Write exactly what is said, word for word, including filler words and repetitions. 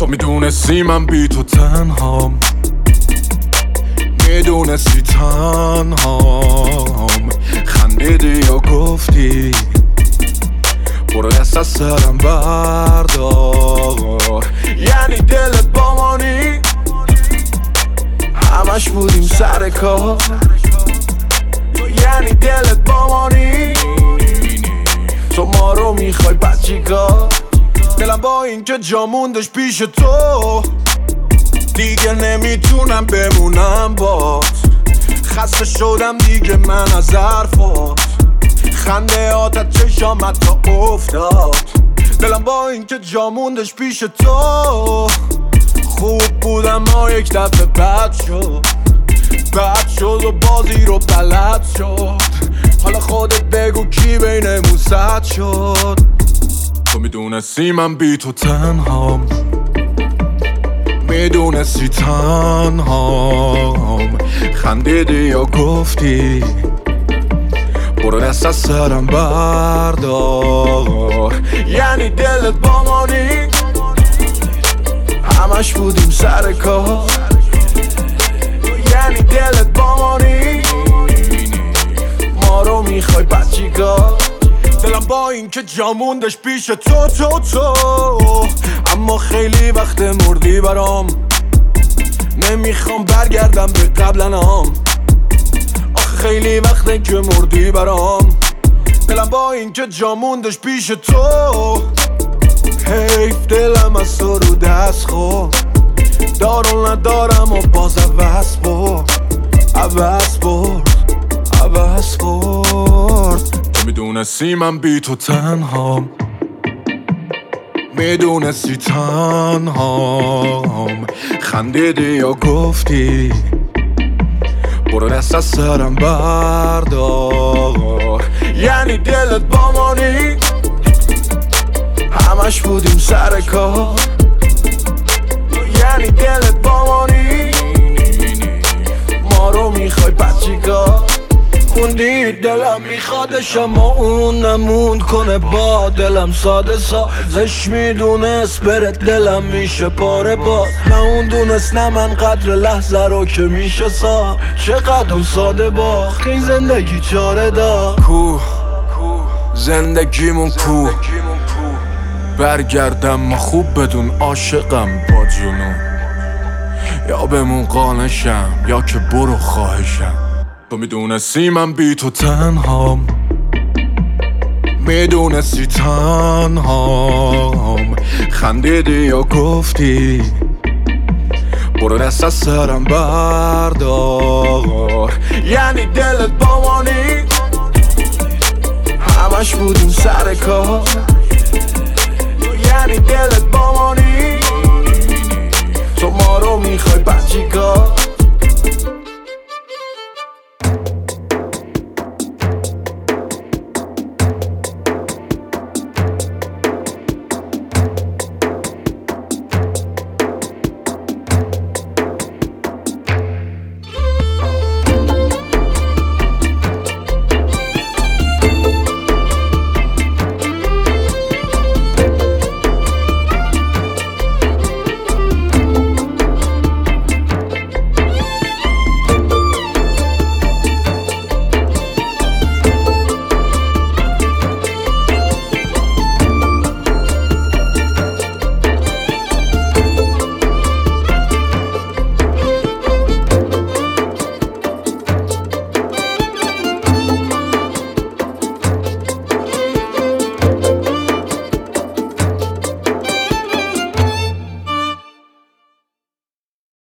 میدونستی من بی تو تنهام، میدونستی تنهام، خندیدی یا گفتی برو دست از سرم بردار. یعنی دلت با مانی همش بودیم سر کار، یعنی دلت با مانی تو ما رو میخوای بد چیکار؟ دلم با این که جا موندش پیش تو دیگه نمیتونم بمونم باز. خسته شدم دیگه من از حرفات، خنده آتت چشامت تا افتاد. دلم با این که جا موندش پیش تو خوب بودم ما یک دفعه بد شد، بد شد و بازی رو بلد شد. حالا خودت بگو کی بینمون صد شد؟ تو میدونستی من بی تو تنهام، میدونستی تنهام، خندیدی یا گفتی برو دست از سرم بردار. یعنی دلت با مانی همش بودیم سر کار، یعنی دلت با مانی ما رو میخوای بد چیکار؟ دلم با این که جا موندش پیش تو تو تو اما خیلی وقت مردی برام، نمیخوام برگردم به قبلنام. آخه خیلی وقته که مردی برام، دلم با این که جا موندش پیش تو حیف دلم از تو رو دست خورد. دارو ندارم و باز عوض برد، عوض برد، عوض برد. تو میدونستی من بی تو تنهام، میدونستی تنهام، خندیدی یا گفتی برو دست از سرم بردار. یعنی دلت با مانی همش بودیم سر کار، یعنی دلت با مانی ما رو میخوای بد چیکار؟ خوندی دلم میخوادش اما اون نموند کنه با دلم ساده سازش میدونست برد دلم میشه پاره باز. نه اون دونست نه من قدر لحظه رو که میشه سا چقدر ساده باخت این زندگی چاره دا. کو زندگیمون کو برگردم ما خوب بدون عاشقم با جنون، یا بمون قانشم یا که برو خواهشم. تو میدونستی من بی تو تنهام، میدونستی تنهام، خندیدی یا گفتی برو دست از سرم بردار. یعنی دلت با مانی همش بودیم سر کار، یعنی دلت